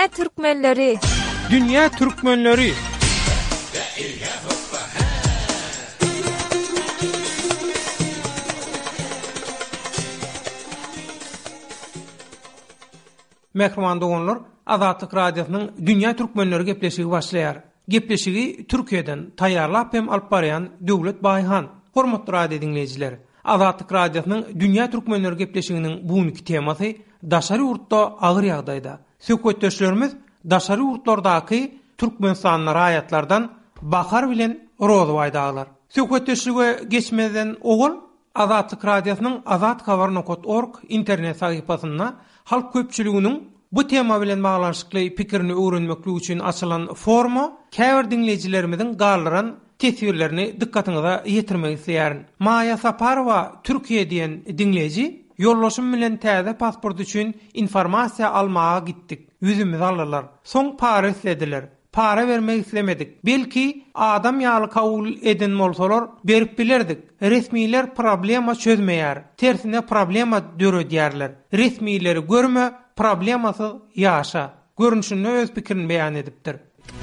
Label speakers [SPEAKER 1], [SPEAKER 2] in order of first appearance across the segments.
[SPEAKER 1] Dünya Türkmenleri.
[SPEAKER 2] Dünya Türkmenleri. Mehman dogonlar, Azatlyk Radiosynyň Dünya Türkmenleri gepleşigi başlaýar. Gepleşigi Türkiýeden taýýarlap hem alyp barýan Döwlet Baýhan. Hormatly radio dinleýijileri, Azatlyk Radiosynyň Dünya Türkmenleri gepleşiginiň bugünkü temasy daşary urtda agyr ýagdaýda. Söhbetdeşlerimiz daşary urtlardaky Türkmenistanly raýatlardan Bahar bilen Rozway daglar. Söhbetdeşlige geçmeden ogul Azatlyk Radiosynyň azathabar.org internet sahypasynda halk köpçüliginiň bu tema bilen baglanşykly pikirini öwrenmeklik üçin açylan forma käbir dinleýijilerimiziň gallaran tesirlerini dikkatiňize ýetirmek isleýärin. Maya Saparova Türkiýe diýen dinleýiji, ýollaşym bilen täze pasport üçin informasiýa almaga gitdik. Yüzümiz alırlar. Soň para istediler. Para vermek islemedik. Belki adam ýaly kabul eden bolsalar berip bilerdik. Resmiler problema çözmeýär. Tersine problema döredýärler. Resmileri görme, problemasy ýaşa. Görünüşinde öz pikirini beýan edipdir.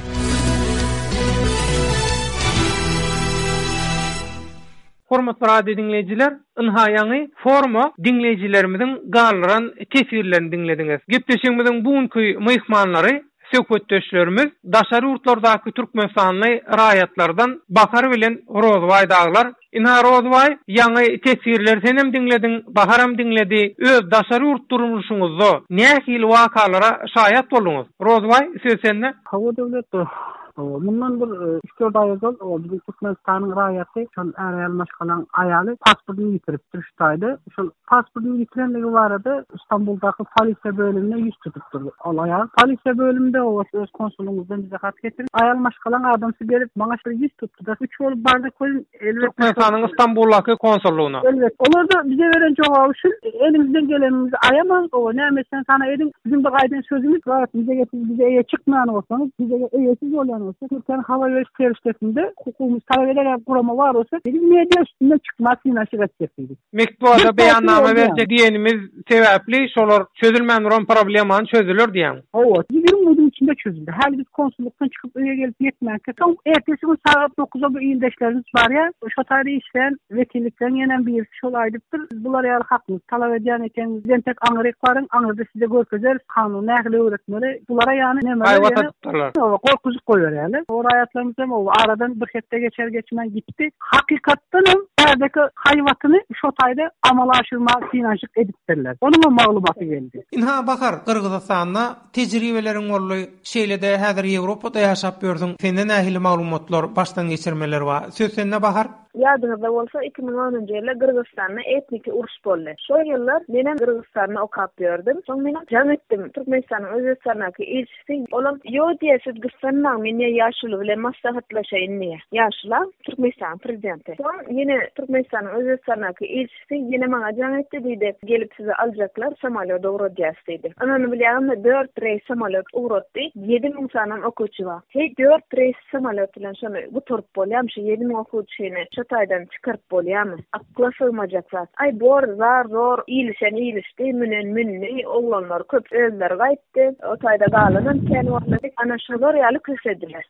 [SPEAKER 2] Hormatly radio dinleýijiler, ynhaýaňy forma dinleýijilerimiziň gallaran tesirlerini dinlediňiz. Gepleşigimiziň bugünkü mehmanlary söhbetdeşlerimiz daşary urtlardaky Türkmenistanly raýatlardan Bahar bilen Rozway daglar. Ina Rozway, ýaňy tesirler senem dinledin, Baharam dinledi. Öz daşary urt durmuşyňyzda nähil wakalara şaýat bolduňyz? Rozway, söz sende.
[SPEAKER 3] Hawa döwlet bundan bir 3-4 ay öňe bizim Türkmenistanyň raýaty şol aýalmaşgalan aýaly pasportyny ýitirip durýardy. Şol pasportyny ýitirenligi barada İstanbuldaky polisiýa bölümine ýüz tutupdy. Ol aýal polisiýa bölüminde öz konsulumuzdan bize hat getirip aýalmaşgalan adamsy gelip maňa şol ýüz tutupdy da 3 bolup barda koyun
[SPEAKER 2] Türkmenistanyň İstanbuldaky konsullugyna.
[SPEAKER 3] Evet, onlar da bize veren jogaby üçin elimizden gelenimizi ayaman, o näme sana edin bizim bir gaýdan sözümüz var. Bize çıkmayan olsanız, bize eýesiz bolan olsa, Türkiýe hava ýol şirketinde hukukumuz talep eden gurama var olsa, bizim media üstünde çıkmasını aşyk etjekdik.
[SPEAKER 2] Mektubda beýannama berse diýenimiz sebäpli şolar çözülmän duran problemany çözülür diýen.
[SPEAKER 3] Evet, 20 gün içinde çözüldü. Her biz konsulluktan çıkıp öýe gelip yetmänke. Soň ertesi gün saat 9'da bu ýyldaşlarymız bar ya, şo taýda işleyen vekillikden ýenen bir şol aýdypdyr. Bular ýaly hakmy talap edýän eken, bizden tek aňyryk baryn, aňyrda size görkezler, kanun nähili öwretmeli. Bulara ýany näme ýa-ni korkuzyk goýar ýaly. O raýatlarymyz hem o aradan bir hepde geçer geçmän gitdi. Hakykatdan hem berdeki haýwatyny şo taýda amala aşyrmak finansyk edipdirler. Onuň maglumaty geldi.
[SPEAKER 2] Inha Bahar, Kırgızstanda tejribeleriň boldy. Şeýlede häzir Ýewropada ýaşap gördüň. Sende nähili maglumatlar başdan geçirmeler bar. Söz sende Bahar.
[SPEAKER 4] Ýadyňyzda bolsa 2010-njy ýylda Kırgızstanda etnik uruş boldy. Şo ýyllar menen Kırgızstanda okap gördüm. Soň men jaňetdim Türkmenistanyň Özbekistanaky elçisi olan ýok diýesi Kırgızstanyň meni ýaşuly bilen maslahatlaşa inmeye. Ýaşula Türkmenistan prezidenti. Soň ýene Türkmenistanyň Özbekistanaky elçisi ýene maňa jaňetdi diýdi. Gelip sizi aljaklar, samolyot ugrotýar diýdi. Anany bilýärmi 4 reýs samolyot ugrotdy. 7000 sanyň okuwçy bar. Hey 4 reýs samolyot bilen şonu guturup bolýam, şu 7000 okuwçyny taýdan çykaryp bolýarmy? Akla sığmajak zat. Ay bor, zor, ilişdi, münni, oglanlar köp özler gaýtdy. O taýda galanan kelwatlar ana şolar ýaly kösediler.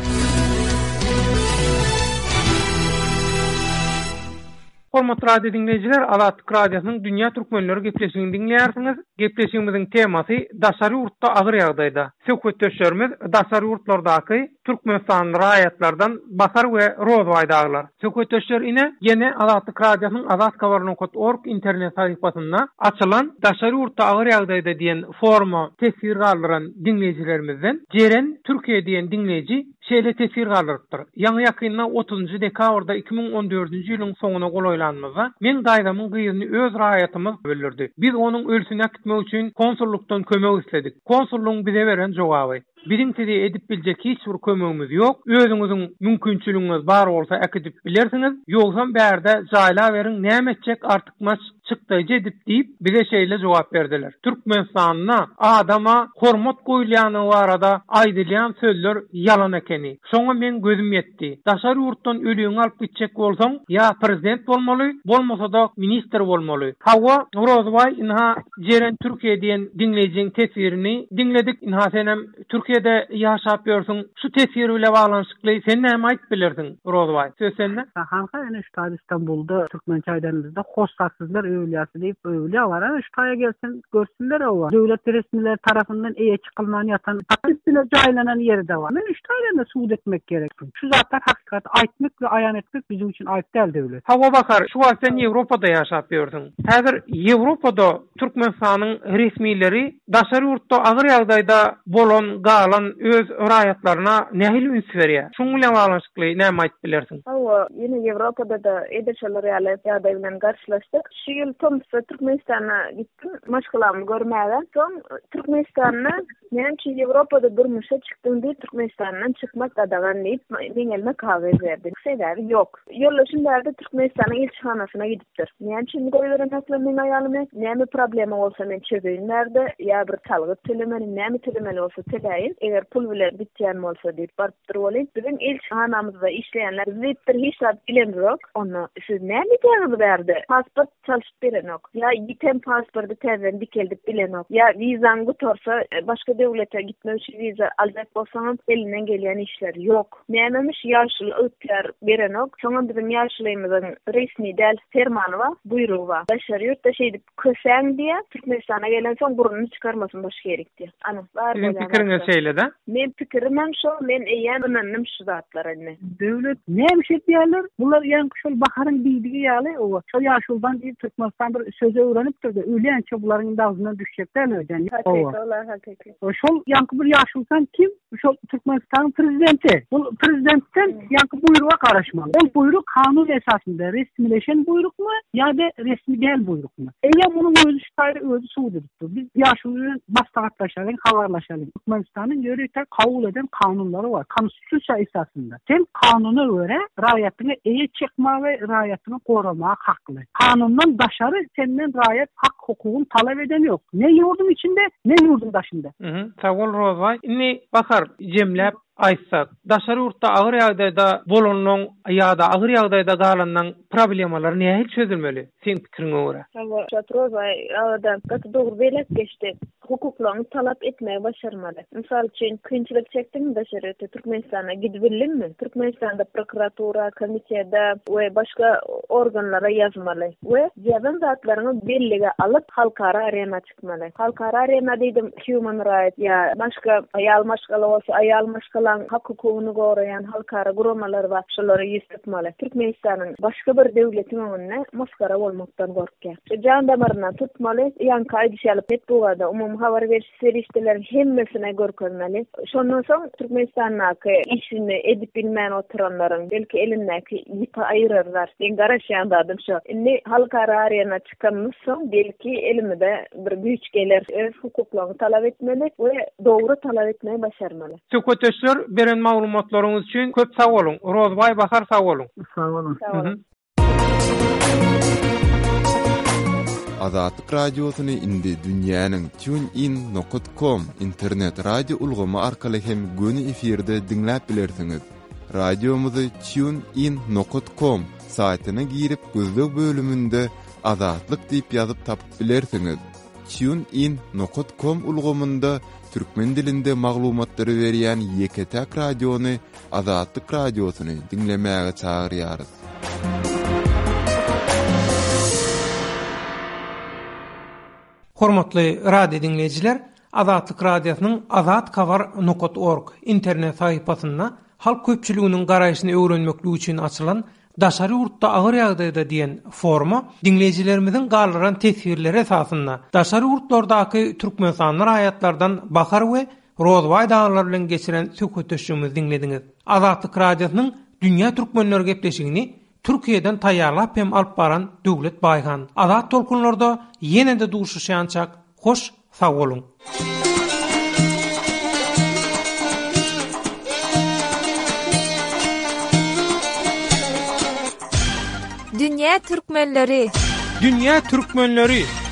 [SPEAKER 2] Hormatly radio dinleýijiler, Azatlyk Radiosynyň Dünya Türkmenleri gepleşigini dinleýärsiňiz. Gepleşigimiziň temasy daşary urtda agyr ýagdaýda. Söhbetdeşlerimiz daşary urtlardaky Türkmenistan raýatlardan Bahar we Rozway daglar. Söhbetdeşler ine ýene Azatlyk Radiosynyň azathabar.org internet sahypasynda açylan daşary urtda agyr ýagdaýda diýen forma tesir galdyran dinleýijilerimizden Jeren Türkiýe diýen dinleýiji şeýle tesir galdyrypdyr. Ýaňy ýakynda 30 dekabrda 2014-nji ýylyň soňuna golaýlanmyza men gaýdamyň gyýyny öz raýatymyz bildirdi. Biz onuň ölsüne gitmek üçin konsullukdan kömek isledik. Konsullugyň bize beren jogaby: Birinçide edip biljek hiç bir kömegimiz ýok. Özüňiziň mümkinçiligiňiz bar bolsa edip bilersiňiz. Ýogsa bärde jaýla beriň, näme etjek artykmas çykdyjy edip diýip bize şeýle jogap berdiler. Türkmenistanyna adama hormat goýulýany barada aýdylýan sözler yalan ekeni. Şoňa men gözüm yetdi. Daşary ýurtdan ölüňi alyp gitjek bolsaň, ya prezident bolmaly, bolmasa da minister bolmaly. Hawa Rozbay inha jeren Türkiýe diýen dinleýijiň tesirini dinledik. Inha senem Türkiýede ýaşap ýörsiň. Şu tesir bilen baglanyşykly sen näme aýdyp bilerdiň Rozbay? Söz sende.
[SPEAKER 3] Hanka ene İstanbul'da Türkmen çaydanımızda hoşsuzlar övlüyası deyip övlüyor var. Şu taya gelsin görsünler o var. Devlet resmiler tarafından çıkılmayan yatan üstüne caylanan yeri de var. Ben şu taylarında suud etmek gerekir. Şu zatlar hakikat aytmak ve ayan etmek bizim için ayıp değil devlet.
[SPEAKER 2] Hawa bakar, şu an sen Avrupa'da yaşap ýörsiň. Häzir Avrupa'da Türkmenistanyň resmileri daşary ýurtda agyr ýagdaýda bolan, galan öz raýatlaryna nähil üns berýär. Şoň bilen baglanyşykly näme aýdyp bilersiň?
[SPEAKER 4] Hawa yine Avrupa'da da edeşler ýaly bilen garşylaşdyk. Şu ýyl Tomsk'a Türkmenistana gittim, maşgalamy görmäge. Soň Türkmenistanyň näçe Avrupa'da durmuşa çykdym diýip Türkmenistandan çykmak adagan diýip meň elime kagaz berdi. Sebäbi ýok. Ýollaşynda Türkmenistanyň elçihanasyna gidipdir. Näçe goýulanaklar meň aýalymy, näme problema bolsa men çözeýin näde, ýa bir talgyp telemeli, näme telemeli bolsa teleýin. Eger pul bilen bitýän bolsa diýip barpdyr boly. Bizim elçihanamyzda işleýänler zipdir hiçbir bilen ýok. Onu siz näme diýýäňiz berdi? Pasport çalyşyp berenok. Ya giten pasportu täzen dikeldip bilenok. Ya vizan gutorsa başga döwlete gitmek üçin viza almak bolsaňyz elinden gelýän işler ýok. Nämemiş ýaşyl ötler berenok. Şoňa bizim ýaşlymyzyň resmi del fermany bar, buýrugy bar. Daşary ýurtda şeýdip kösen diýe Türkmenistana gelen soň burnuny çykarmasyn baş gerekdi. Ana bar
[SPEAKER 2] bolan. Pikiriňiz şeýle-de?
[SPEAKER 4] Men pikirim şo, men eýänmem şu zatlar enne.
[SPEAKER 3] Devlet näme şeýdýärler? Bular ýa şol baharyň biýdigi ýaly o. Şol ýaşuldan diýip Türkmenistan bir söze öwrenipdir. Öýlençe bularyň dagzyna düşecekler öýden.
[SPEAKER 4] Hakykatly.
[SPEAKER 3] Şol ýanky bir ýaşuldan kim? Şol Türkmenistanyň prezidenti. Bu prezidentten ýanky buýruga garaşmaly. Ol buýruk kanun esasında resmileşen buýrukmy ýa-da resmi däl buýrukmy? Eýer munyň özü şaýry özü suud edipdir. Biz ýaşulyň maslahatlaşalyň, habarlaşalyň. Türkmenistanyň ýörekde kabul eden kanunlary bar. Konstitusiýa esasında. Sen kanuny göre raýatyny eýe çykma we raýatyny gorama hakly. Kanundan daşary senden raýat hak hukugyny talap eden ýok. Ne ýurdun içinde, ne ýurdun daşynda.
[SPEAKER 2] Sawol Rozbay. Inni bakar jemläp aýtsak, daşary ýurtda agyr ýagdaýda bolanyň ýa-da agyr ýagdaýda galanyň problemalary näme çözülmeli? Sen pikiriňe görä.
[SPEAKER 4] Rozbay, adam gatdy dogry belek geçdi. Hukuklaryny talap etmegi başarmaly. Misal üçin kynçylyk çekdim daşary ýurtda Türkmenistana gidip Türkmenistanda prokuratura, komiteda we başga organlara ýazmaly. We ýazan zatlaryny bellige alyp halkara arena çykmaly. Halkara arena diýdim human rights ýa başga aýal maşgala bolsa aýal maşgalan hak hukugyny goraýan halkara guramalar bar. Şolary ýetipmaly. Türkmenistanyň başga bir döwletiň öňünde maskara bolmakdan gorkýar. Jan damaryna tutmaly. Ýa-ni aýdyşalyp et bugada habar berişleri hemmesine görkezmeli. Şondan soň Türkmenistanyň işini edip bilmän oturanlaryň belki elindäki ýypa aýyrarlar. Ben garaşýandadım şo. Indi halkara arena çykanmyş soň belki elimde bir güýç geler. Öz hukuklaryny talap etmeli we dogry talap etmeyi başarmaly.
[SPEAKER 2] Söhbetler beren maglumatlaryňyz üçin köp sag bolun. Rozbay Bakar sag bolun.
[SPEAKER 3] Sag bolun.
[SPEAKER 1] Azatlyk radiosyny indi dünýäniň tunein.com internet radio ulgamy arkaly hem göni efirde dinläp bilersiňiz. Radiomuzy tunein.com saýtyna girip gözlük bölümünde Azatlyk diýip ýazyp tapyp bilersiňiz. tunein.com ulgamynda türkmen dilinde maglumatlary berýän ýeketäk radiony Azatlyk radiosyny dinlemäge çagyrýarys.
[SPEAKER 2] Hormatly radio dinleyijiler, Azatlyk radiosynyň azatkavar.org internet saýpasynda halk köpçüliginiň garaýşyny öwrenmeklik üçin açylan daşary ýurtda agyr ýagdaýda diýen forma dinleyijilerimiziň galyran tesirleri esasynda daşary ýurtlardaky türkmenistanyň raýatlardan Bakar we Rozbay daglar bilen geçiren söhbetlerimizi dinlediňiz. Azatlyk radiosynyň dünýä türkmenleri gepleşigini Türkiýeden taýýarlap hem alyp baran Döwlet Baýhan. Azat tolkunlarda ýene-de duşuşýançak. Hoş, sag bolun.
[SPEAKER 5] Dünýä türkmenleri
[SPEAKER 2] Dünya Türkmenleri